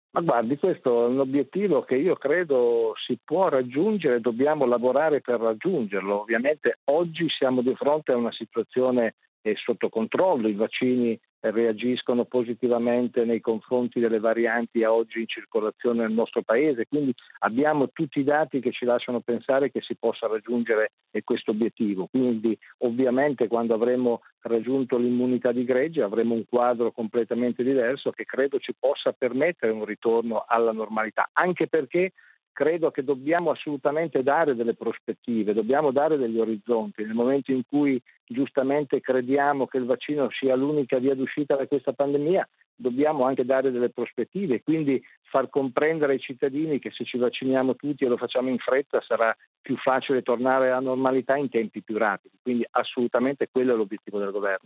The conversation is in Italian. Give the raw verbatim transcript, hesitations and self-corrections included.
Ma guardi, questo è un obiettivo che io credo si può raggiungere, dobbiamo lavorare per raggiungerlo. Ovviamente oggi siamo di fronte a una situazione eh, sotto controllo, i vaccini eh, reagiscono positivamente nei confronti delle varianti a oggi in circolazione nel nostro paese, quindi abbiamo tutti i dati che ci lasciano pensare che si possa raggiungere eh, questo obiettivo. Quindi ovviamente quando avremo raggiunto l'immunità di gregge avremo un quadro completamente diverso che credo ci possa permettere un ritorno alla normalità, anche perché credo che dobbiamo assolutamente dare delle prospettive, dobbiamo dare degli orizzonti. Nel momento in cui giustamente crediamo che il vaccino sia l'unica via d'uscita da questa pandemia, dobbiamo anche dare delle prospettive e quindi far comprendere ai cittadini che se ci vacciniamo tutti e lo facciamo in fretta sarà più facile tornare alla normalità in tempi più rapidi. Quindi assolutamente quello è l'obiettivo del governo.